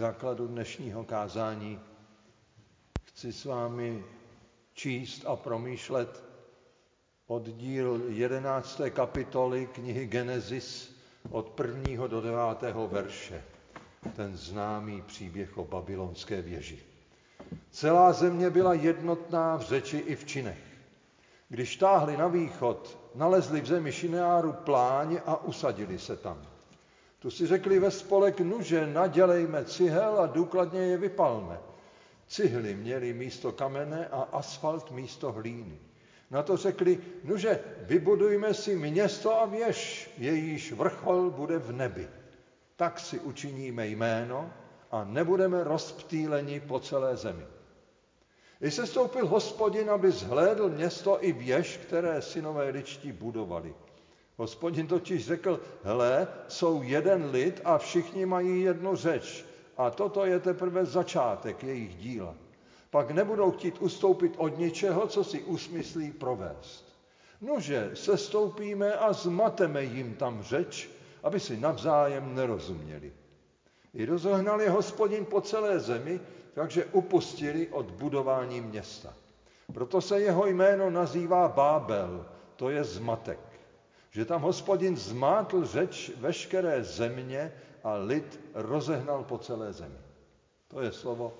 základu dnešního kázání chci s vámi číst a promýšlet oddíl 11. kapitoly knihy Genesis od 1. do 9. verše. Ten známý příběh o babylonské věži. Celá země byla jednotná v řeči i v činech. Když táhli na východ, nalezli v zemi Šineáru pláň a usadili se tam. Tu si řekli ve spolek, nuže, nadělejme cihel a důkladně je vypalme. Cihly měly místo kamene a asfalt místo hlíny. Na to řekli, nuže, vybudujme si město a věž, jejíž vrchol bude v nebi. Tak si učiníme jméno a nebudeme rozptýleni po celé zemi. I sestoupil Hospodin, aby zhlédl město i věž, které synové ličtí budovali. Hospodin totiž řekl, hle, jsou jeden lid a všichni mají jednu řeč a toto je teprve začátek jejich díla. Pak nebudou chtít ustoupit od ničeho, co si usmyslí provést. Nože, sestoupíme a zmateme jim tam řeč, aby si navzájem nerozuměli. I rozohnal je Hospodin po celé zemi, takže upustili od budování města. Proto se jeho jméno nazývá Bábel, to je zmatek. Že tam Hospodin zmátl řeč veškeré země a lid rozehnal po celé zemi. To je slovo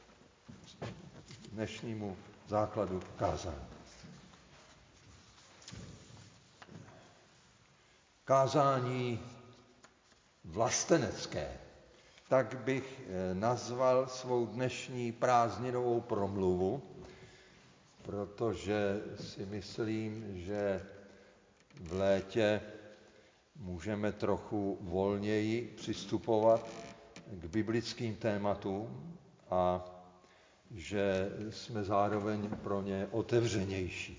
dnešnímu základu kázání. Kázání vlastenecké. Tak bych nazval svou dnešní prázdninovou promluvu, protože si myslím, že v létě můžeme trochu volněji přistupovat k biblickým tématům a že jsme zároveň pro ně otevřenější.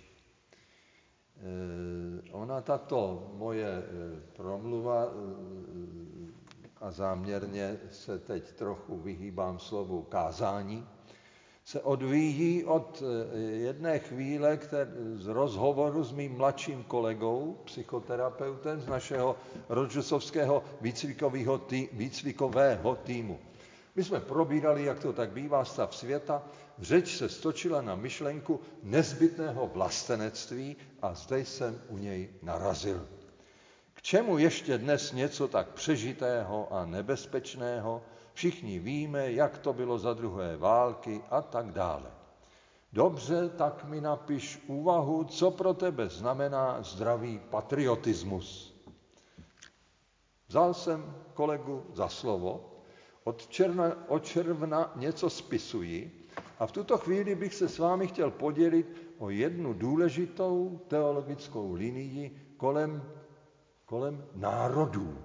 Ona tato moje promluva, a záměrně se teď trochu vyhýbám slovu kázání, se odvíjí od jedné chvíle z rozhovoru s mým mladším kolegou, psychoterapeutem z našeho rodžusovského výcvikového týmu. My jsme probírali, jak to tak bývá, stav světa, řeč se stočila na myšlenku nezbytného vlastenectví a zde jsem u něj narazil. K čemu ještě dnes něco tak přežitého a nebezpečného? Všichni víme, jak to bylo za druhé války a tak dále. Dobře, tak mi napiš úvahu, co pro tebe znamená zdravý patriotismus. Vzal jsem kolegu za slovo, od června něco spisuji a v tuto chvíli bych se s vámi chtěl podělit o jednu důležitou teologickou linii kolem národů.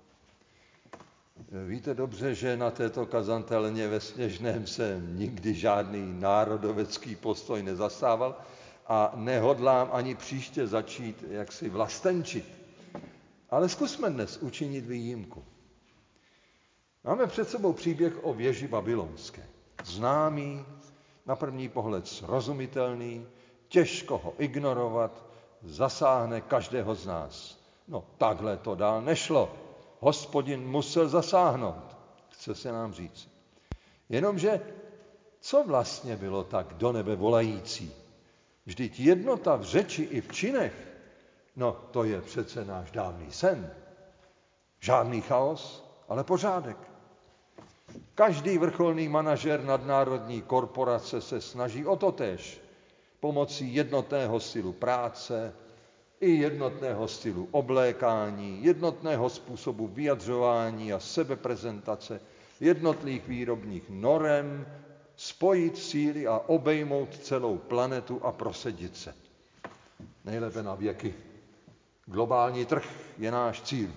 Víte dobře, že na této kazatelně ve Sněžném jsem nikdy žádný národovecký postoj nezastával a nehodlám ani příště začít jaksi vlastenčit. Ale zkusme dnes učinit výjimku. Máme před sebou příběh o věži babylonské. Známý, na první pohled srozumitelný, těžko ho ignorovat, zasáhne každého z nás. No takhle to dál nešlo. Hospodin musel zasáhnout, chce se nám říct. Jenomže, co vlastně bylo tak do nebe volající? Vždyť jednota v řeči i v činech, no to je přece náš dávný sen. Žádný chaos, ale pořádek. Každý vrcholný manažer nadnárodní korporace se snaží o totéž. Pomocí jednotného stylu práce, i jednotného stylu oblékání, jednotného způsobu vyjadřování a sebeprezentace, jednotných výrobních norem, spojit síly a obejmout celou planetu a prosadit se. Nejlépe na věky. Globální trh je náš cíl.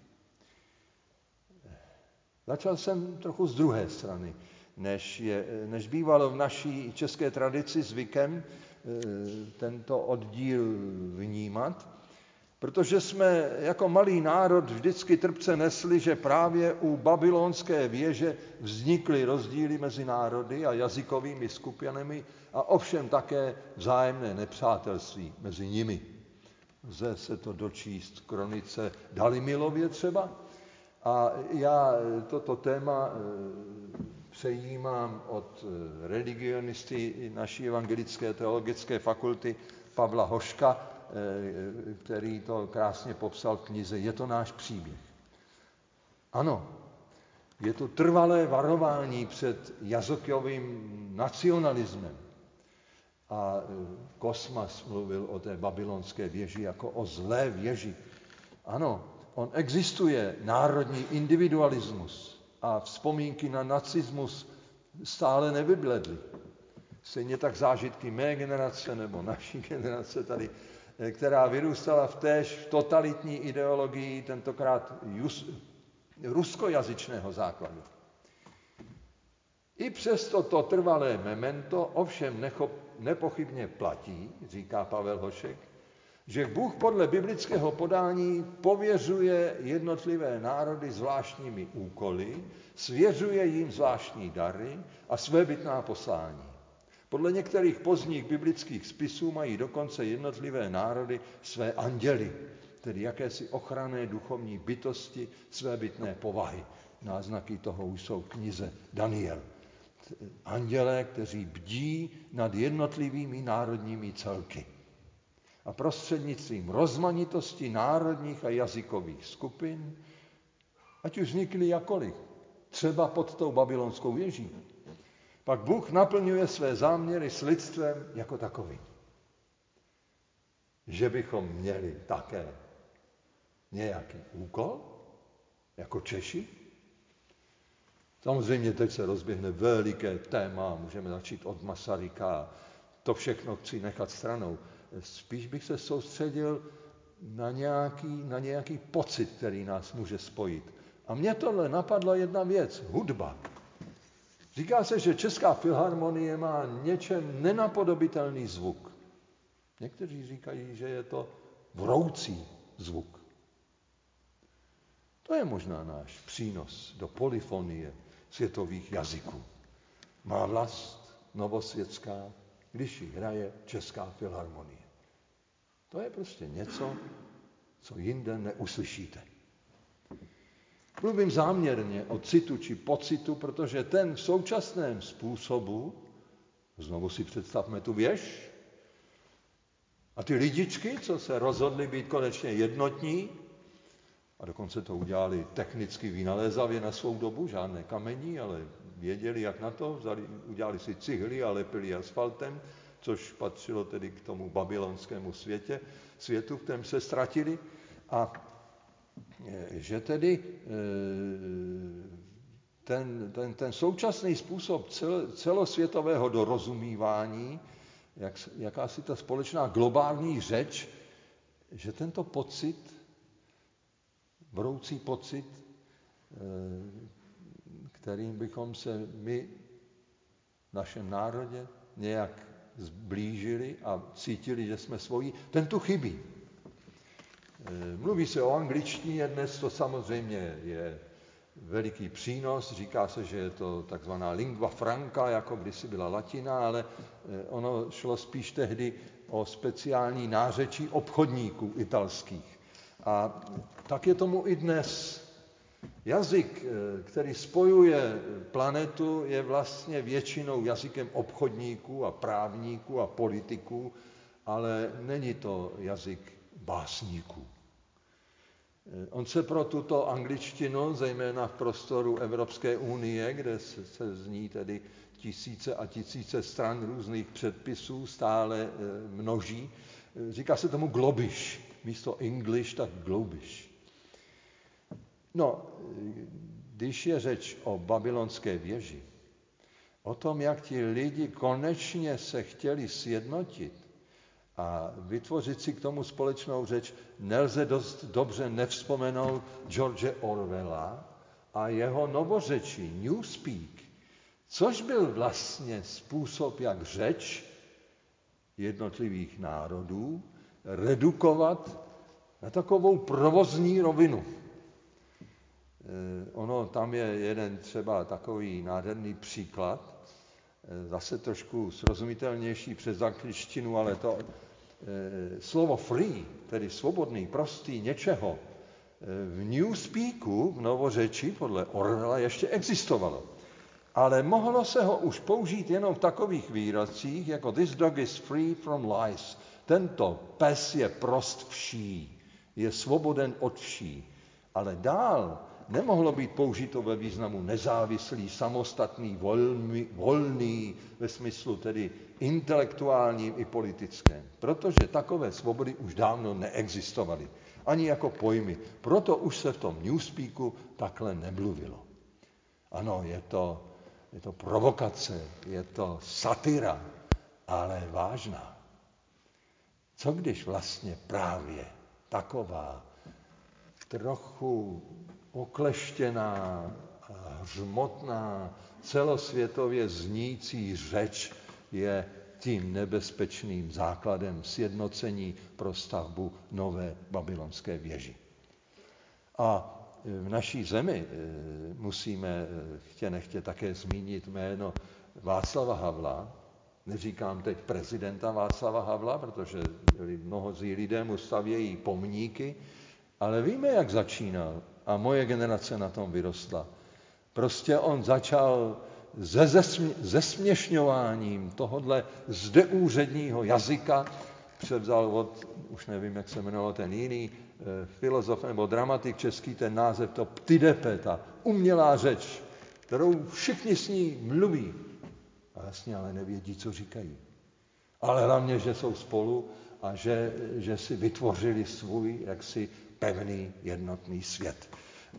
Začal jsem trochu z druhé strany, než bývalo v naší české tradici zvykem tento oddíl vnímat, protože jsme jako malý národ vždycky trpce nesli, že právě u babylonské věže vznikly rozdíly mezi národy a jazykovými skupinami a ovšem také vzájemné nepřátelství mezi nimi. Lze se to dočíst v kronice Dalimilově třeba. A já toto téma přejímám od religionisty naší evangelické teologické fakulty Pavla Hoška, který to krásně popsal v knize Je to náš příběh. Ano, je to trvalé varování před jazykovým nacionalismem. A Kosmas mluvil o té babylonské věži jako o zlé věži. Ano, on existuje, národní individualismus a vzpomínky na nacismus stále nevybledly. Stejně tak zážitky mé generace nebo naší generace tady, která vyrůstala v též totalitní ideologii, tentokrát ruskojazyčného základu. I přesto to trvalé memento ovšem nepochybně platí, říká Pavel Hošek, že Bůh podle biblického podání pověřuje jednotlivé národy zvláštními úkoly, svěřuje jim zvláštní dary a svébytná poslání. Podle některých pozdních biblických spisů mají dokonce jednotlivé národy své anděly, tedy jakési ochranné duchovní bytosti svébytné povahy. Náznaky toho už jsou v knize Daniel. Andělé, kteří bdí nad jednotlivými národními celky. A prostřednictvím rozmanitosti národních a jazykových skupin, ať už vznikly jakoliv, třeba pod tou babylonskou věží, pak Bůh naplňuje své záměry s lidstvem jako takovým. Že bychom měli také nějaký úkol, jako Češi. Samozřejmě teď se rozběhne veliké téma, můžeme začít od Masaryka, to všechno chci nechat stranou. Spíš bych se soustředil na nějaký pocit, který nás může spojit. A mně tohle napadla jedna věc, hudba. Říká se, že Česká filharmonie má něčem nenapodobitelný zvuk. Někteří říkají, že je to vroucí zvuk. To je možná náš přínos do polyfonie světových jazyků. Má vlast novosvětská, když ji hraje Česká filharmonie. To je prostě něco, co jinde neuslyšíte. Mluvím záměrně o citu či pocitu, protože ten v současném způsobu, znovu si představme tu věž, a ty lidičky, co se rozhodly být konečně jednotní, a dokonce to udělali technicky vynalézavě na svou dobu, žádné kamení, ale věděli, jak na to, udělali si cihly a lepili asfaltem, což patřilo tedy k tomu babylonskému světu, v kterém se ztratili. A že tedy ten současný způsob celosvětového dorozumívání, jakási ta společná globální řeč, že tento pocit, vroucí pocit, kterým bychom se my v našem národě nějak zblížili a cítili, že jsme svoji, ten tu chybí. Mluví se o angličtině dnes, to samozřejmě je veliký přínos, říká se, že je to takzvaná lingua franca, jako kdysi byla latina, ale ono šlo spíš tehdy o speciální nářečí obchodníků italských. A tak je tomu i dnes. Jazyk, který spojuje planetu, je vlastně většinou jazykem obchodníků a právníků a politiků, ale není to jazyk básníků. On se pro tuto angličtinu, zejména v prostoru Evropské unie, kde se z ní tedy tisíce a tisíce stran různých předpisů stále množí, říká se tomu globish. Místo English, tak globish. No, když je řeč o babylonské věži, o tom, jak ti lidi konečně se chtěli sjednotit a vytvořit si k tomu společnou řeč, nelze dost dobře nevzpomenout George Orwella a jeho novořečí, Newspeak, což byl vlastně způsob, jak řeč jednotlivých národů redukovat na takovou provozní rovinu. Ono tam je jeden třeba takový nádherný příklad, zase trošku srozumitelnější přes angličtinu, ale to slovo free, tedy svobodný, prostý, něčeho, v Newspeaku, v novořeči, podle Orwella, ještě existovalo. ale mohlo se ho už použít jenom v takových výrazcích, jako this dog is free from lies. Tento pes je prost vší, je svoboden od vší. Ale dál nemohlo být použito ve významu nezávislý, samostatný, volný, ve smyslu tedy intelektuálním i politickém. Protože takové svobody už dávno neexistovaly, ani jako pojmy. Proto už se v tom newspeaku takhle nemluvilo. Ano, je to provokace, je to satyra, ale vážná. Co když vlastně právě taková trochu okleštěná, hřmotná, celosvětově znící řeč je tím nebezpečným základem sjednocení pro stavbu nové babylonské věži. A v naší zemi musíme chtě nechtě také zmínit jméno Václava Havla. Neříkám teď prezidenta Václava Havla, protože mnozí lidé mu stavějí pomníky, ale víme, jak začínal a moje generace na tom vyrostla. Prostě on začal zesměšňováním tohodle zdeúředního jazyka, převzal od, už nevím, jak se jmenoval ten jiný, filozof nebo dramatik český, ten název, to ptydepe, ta umělá řeč, kterou všichni s ní mluví. A jasně, ale nevědí, co říkají. Ale hlavně, že jsou spolu a že si vytvořili svůj jaksi pevný jednotný svět.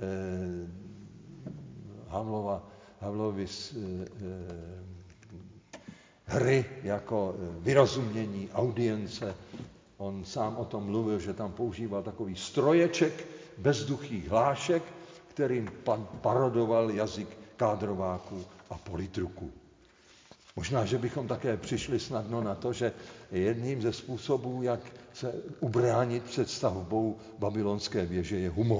Havlovy hry jako vyrozumění, audience. On sám o tom mluvil, že tam používal takový stroječek bezduchých hlášek, kterým parodoval jazyk kádrováků a politruků. Možná, že bychom také přišli snadno na to, že jedním ze způsobů, jak se ubránit před stavbou babylonské věže, je humor.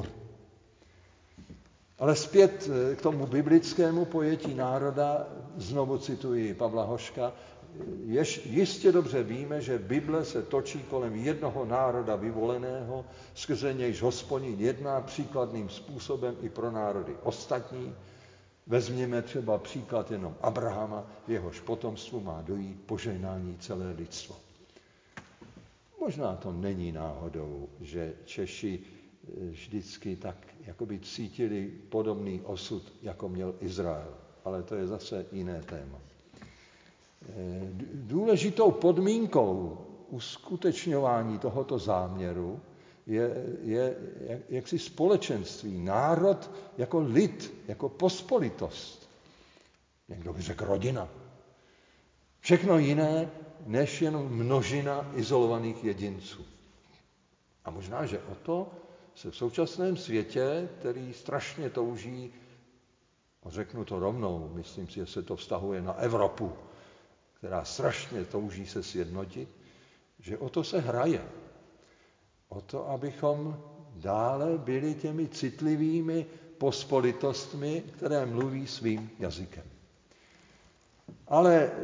Ale zpět k tomu biblickému pojetí národa, znovu cituji Pavla Hoška, jistě dobře víme, že Bible se točí kolem jednoho národa vyvoleného, skrze nějž Hospodin jedná příkladným způsobem i pro národy ostatní. Vezměme třeba příklad jenom Abrahama, v jehož potomstvu má dojít požehnání celé lidstvo. Možná to není náhodou, že Češi vždycky tak jakoby cítili podobný osud, jako měl Izrael. Ale to je zase jiné téma. Důležitou podmínkou uskutečňování tohoto záměru je jaksi společenství, národ jako lid, jako pospolitost. Někdo by řekl rodina. Všechno jiné, než jenom množina izolovaných jedinců. A možná, že o to se v současném světě, který strašně touží, řeknu to rovnou, myslím si, že se to vztahuje na Evropu, která strašně touží se sjednotit, že o to se hraje. O to, abychom dále byli těmi citlivými pospolitostmi, které mluví svým jazykem. Ale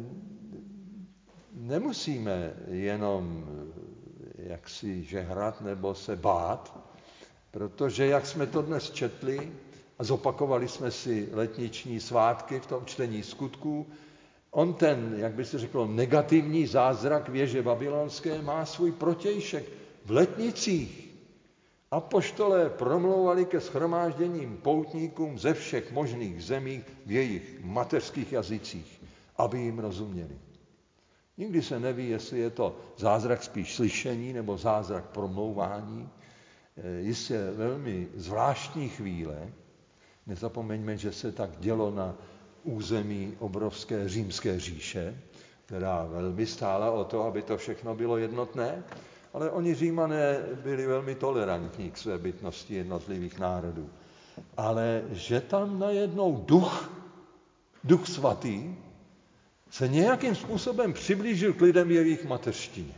nemusíme jenom jaksi žehrat nebo se bát, protože, jak jsme to dnes četli a zopakovali jsme si letniční svátky v tom čtení skutků, on ten, jak by se řeklo, negativní zázrak věže babylonské má svůj protějšek v letnicích. Apoštolé promlouvali ke shromážděním poutníkům ze všech možných zemí v jejich mateřských jazycích, aby jim rozuměli. Nikdy se neví, jestli je to zázrak spíš slyšení nebo zázrak promlouvání. Jistě velmi zvláštní chvíle. Nezapomeňme, že se tak dělo na území obrovské římské říše, která velmi stála o to, aby to všechno bylo jednotné, ale oni Římané byli velmi tolerantní k své bytnosti jednotlivých národů. Ale že tam najednou duch svatý, se nějakým způsobem přiblížil k lidem jejich mateřštině.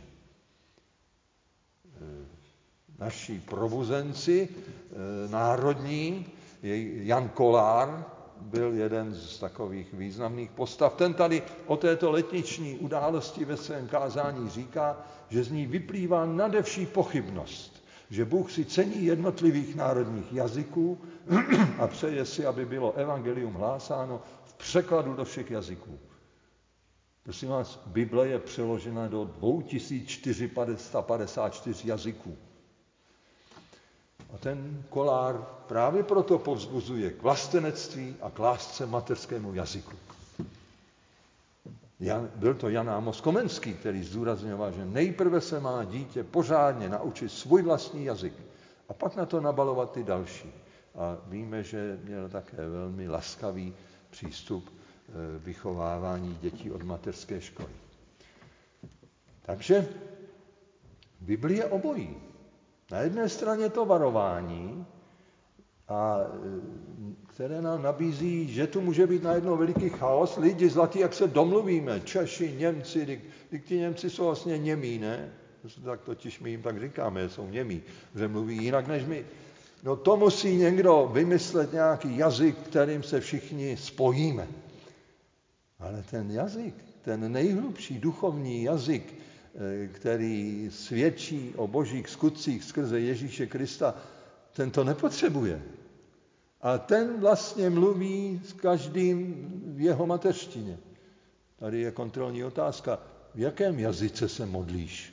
Naši probuzenci národní, Jan Kolár, byl jeden z takových významných postav. Ten tady o této letniční události ve svém kázání říká, že z ní vyplývá nadevší pochybnost, že Bůh si cení jednotlivých národních jazyků a přeje si, aby bylo evangelium hlásáno v překladu do všech jazyků. Prosím vás, Bible je přeložena do 2454 jazyků. A ten Kollár právě proto povzbuzuje k vlastenectví a k lásce mateřskému jazyku. Byl to Jan Amos Komenský, který zdůrazňoval, že nejprve se má dítě pořádně naučit svůj vlastní jazyk a pak na to nabalovat ty další. A víme, že měl také velmi laskavý přístup vychovávání dětí od mateřské školy. Takže Bible je obojí. Na jedné straně to varování, které nám nabízí, že tu může být najednou veliký chaos, lidi zlatí, jak se domluvíme, Češi, Němci, ti Němci jsou vlastně němí, ne? Tak totiž my jim tak říkáme, jsou němí, že mluví jinak než my. No to musí někdo vymyslet nějaký jazyk, kterým se všichni spojíme. Ale ten jazyk, ten nejhlubší duchovní jazyk, který svědčí o božích skutcích skrze Ježíše Krista, ten to nepotřebuje. A ten vlastně mluví s každým v jeho mateřštině. Tady je kontrolní otázka. V jakém jazyce se modlíš?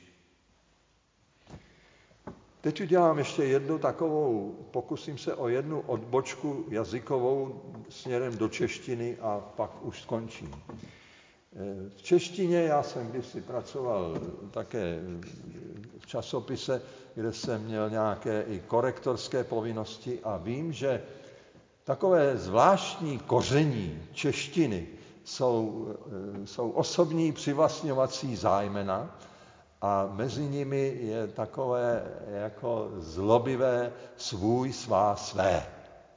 Teď udělám ještě jednu takovou, pokusím se o jednu odbočku jazykovou směrem do češtiny a pak už skončím. V češtině já jsem kdysi pracoval také v časopise, kde jsem měl nějaké i korektorské povinnosti a vím, že takové zvláštní koření češtiny jsou osobní přivlastňovací zájmena a mezi nimi je takové jako zlobivé svůj, svá, své.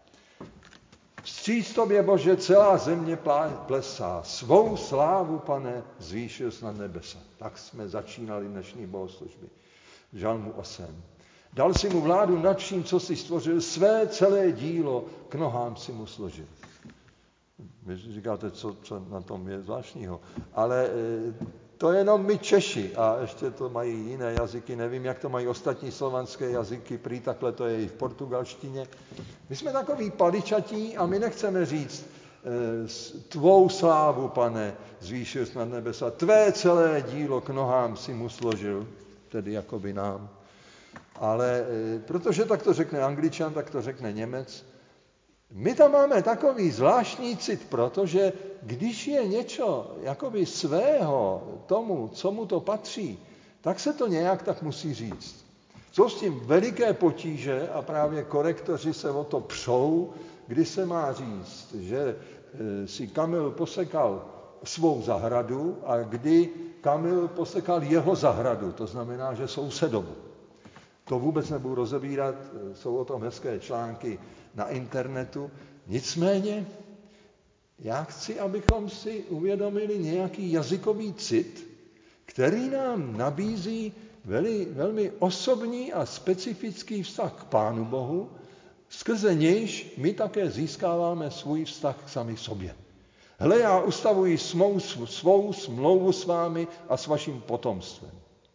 Vstříc tobě, Bože, celá země plesá, svou slávu, Pane, zvýšil jsi nad nebesa. Tak jsme začínali dnešní bohoslužby. V Žalmu 8. Dal si mu vládu nad vším, co si stvořil, své celé dílo k nohám si mu složil. Vy říkáte, co na tom je zvláštního. Ale to jenom my Češi, a ještě to mají jiné jazyky, nevím, jak to mají ostatní slovanské jazyky, prý takhle to je i v portugalštině. My jsme takový paličatí a my nechceme říct tvou slávu, Pane, zvýšil jsi nad nebesa, tvé celé dílo k nohám si mu složil, tedy jakoby nám. Ale protože tak to řekne Angličan, tak to řekne Němec. My tam máme takový zvláštní cit, protože když je něco jakoby svého tomu, co mu to patří, tak se to nějak tak musí říct. Jsou s tím veliké potíže a právě korektoři se o to přou, kdy se má říct, že si Kamil posekal svou zahradu a kdy Kamil posekal jeho zahradu, to znamená, že sousedovu. To vůbec nebudu rozebírat, jsou o tom hezké články na internetu. Nicméně já chci, abychom si uvědomili nějaký jazykový cit, který nám nabízí velmi osobní a specifický vztah k Pánu Bohu, skrze nějž my také získáváme svůj vztah k sami sobě. Hle, já ustavuji svou smlouvu s vámi a s vaším potomstvem.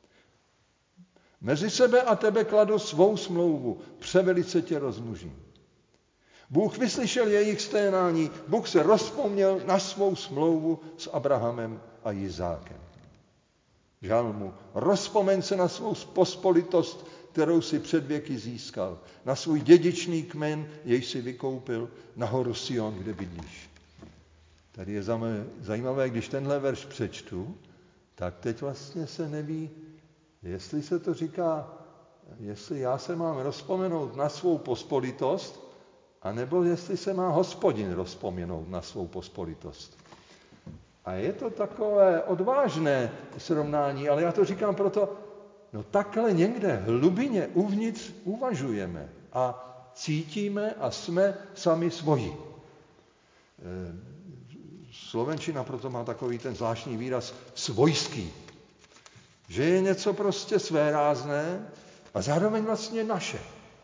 Mezi sebe a tebe kladu svou smlouvu, převelice tě rozmnožím. Bůh vyslyšel jejich sténání, Bůh se rozpomněl na svou smlouvu s Abrahamem a Jizákem. Žalmu, rozpomeň se na svou pospolitost, kterou si před věky získal, na svůj dědičný kmen, jejž si vykoupil, na horu Sion, kde bydlíš. Tady je zajímavé, když tenhle verš přečtu, tak teď vlastně se neví, jestli se to říká, jestli já se mám rozpomenout na svou pospolitost, anebo jestli se má Hospodin rozpomenout na svou pospolitost. A je to takové odvážné srovnání, ale já to říkám proto, no takhle někde hlubině uvnitř uvažujeme a cítíme a jsme sami svoji. Slovenčina proto má takový ten zvláštní výraz svojský, že je něco prostě svérázné a zároveň vlastně naše.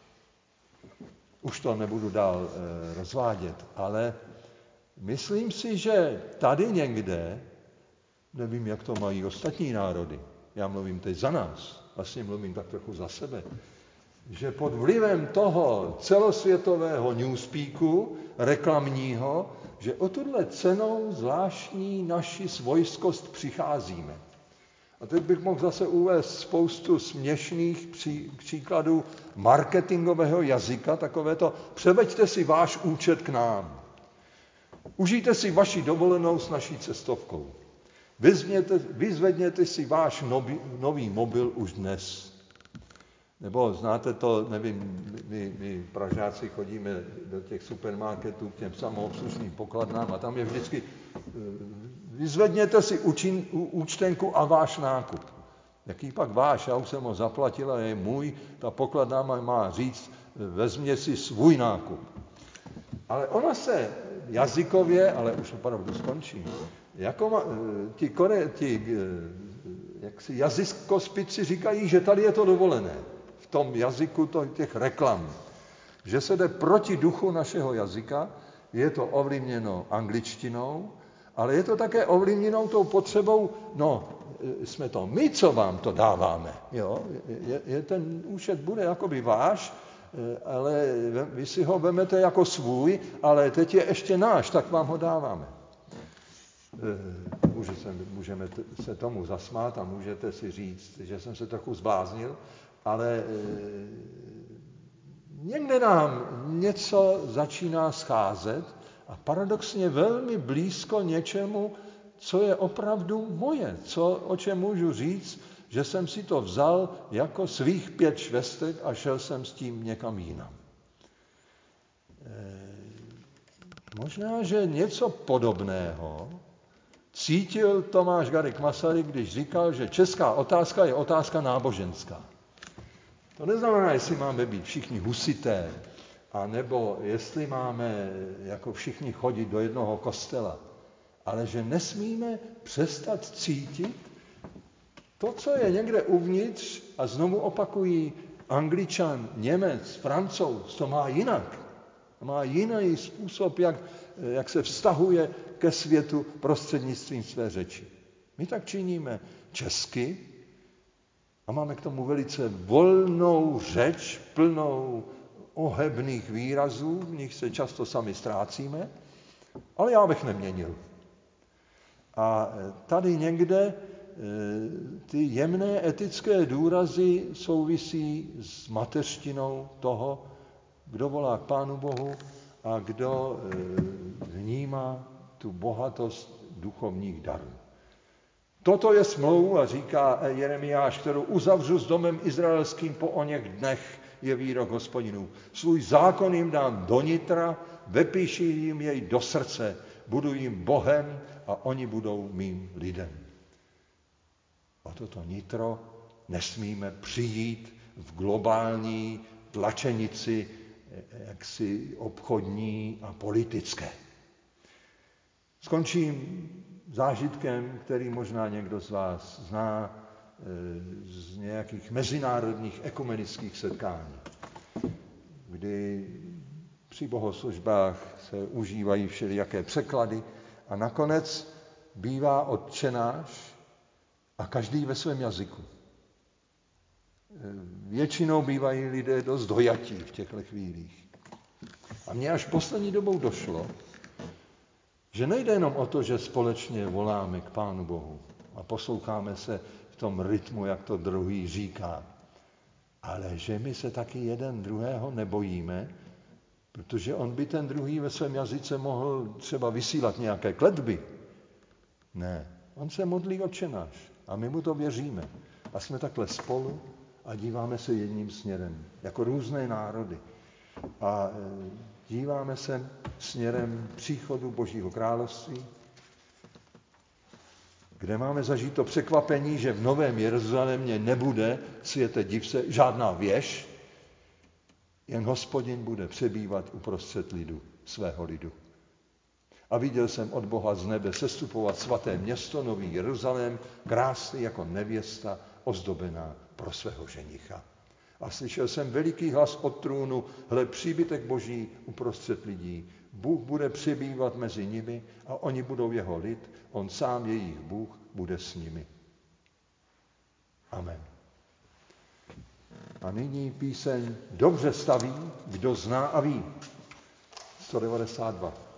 Už to nebudu dál rozvádět, ale myslím si, že tady někde, nevím, jak to mají ostatní národy, já mluvím teď za nás, vlastně mluvím tak trochu za sebe, že pod vlivem toho celosvětového newspeaku, reklamního, že o tuhle cenou zvláštní naši svojskost přicházíme. A teď bych mohl zase uvést spoustu směšných příkladů marketingového jazyka, takové to, převeďte si váš účet k nám. Užijte si vaši dovolenou s naší cestovkou. Vyzvedněte si váš nový mobil už dnes. Nebo znáte to, nevím, my Pražáci chodíme do těch supermarketů k těm samoobslužným pokladnám a tam je vždycky vyzvedněte si účtenku a váš nákup. Jaký pak váš? Já už jsem ho zaplatil a je můj, ta pokladná má říct, vezmě si svůj nákup. Ale ona se jazykově, ale už opravdu skončí, jako jaksi jazykospici říkají, že tady je to dovolené. V tom jazyku těch reklam. Že se jde proti duchu našeho jazyka, je to ovlivněno angličtinou, ale je to také ovlivněno tou potřebou, jsme to my, co vám to dáváme. Jo? Ten účet bude jakoby váš, ale vy si ho vemete jako svůj, ale teď je ještě náš, tak vám ho dáváme. Můžeme se tomu zasmát a můžete si říct, že jsem se trochu zbláznil, ale někde nám něco začíná scházet a paradoxně velmi blízko něčemu, co je opravdu moje, o čem můžu říct, že jsem si to vzal jako svých 5 švestek a šel jsem s tím někam jinam. Možná, že něco podobného cítil Tomáš Garrigue Masaryk, když říkal, že česká otázka je otázka náboženská. To neznamená, jestli máme být všichni husité, anebo jestli máme jako všichni chodit do jednoho kostela, ale že nesmíme přestat cítit to, co je někde uvnitř, a znovu opakují, Angličan, Němec, Francouz, to má jinak. Má jiný způsob, jak se vztahuje ke světu prostřednictvím své řeči. My tak činíme česky a máme k tomu velice volnou řeč, plnou ohebných výrazů, v nich se často sami ztrácíme, ale já bych neměnil. A tady někde ty jemné etické důrazy souvisí s mateřštinou toho, kdo volá k Pánu Bohu a kdo vnímá tu bohatost duchovních darů. Toto je smlouva, říká Jeremiáš, kterou uzavřu s domem izraelským po oněch dnech, je výrok Hospodinův. Svůj zákon jim dám do nitra, vepíši jim jej do srdce, budu jim Bohem a oni budou mým lidem. A toto nitro nesmíme přijít v globální tlačenici jaksi obchodní a politické. Skončím zážitkem, který možná někdo z vás zná z nějakých mezinárodních ekumenických setkání, kdy při bohoslužbách se užívají všelijaké překlady a nakonec bývá Otčenáš a každý ve svém jazyku. Většinou bývají lidé dost dojatí v těchto chvílích. A mně až poslední dobou došlo, že nejde jenom o to, že společně voláme k Pánu Bohu a posloucháme se v tom rytmu, jak to druhý říká, ale že my se taky jeden druhého nebojíme, protože on by ten druhý ve svém jazyce mohl třeba vysílat nějaké kletby. Ne, on se modlí Otčenáš a my mu to věříme. A jsme takhle spolu a díváme se jedním směrem, jako různé národy. A díváme se směrem příchodu Božího království, kde máme zažít to překvapení, že v Novém Jeruzalémě nebude, světe div se, žádná věž, jen Hospodin bude přebývat uprostřed lidu, svého lidu. A viděl jsem od Boha z nebe sestupovat svaté město, Nový Jeruzalém, krásný jako nevěsta, ozdobená pro svého ženicha. A slyšel jsem veliký hlas od trůnu, hle, příbytek Boží uprostřed lidí. Bůh bude přebývat mezi nimi a oni budou jeho lid, on sám jejich Bůh bude s nimi. Amen. A nyní píseň Dobře staví, kdo zná a ví. 192.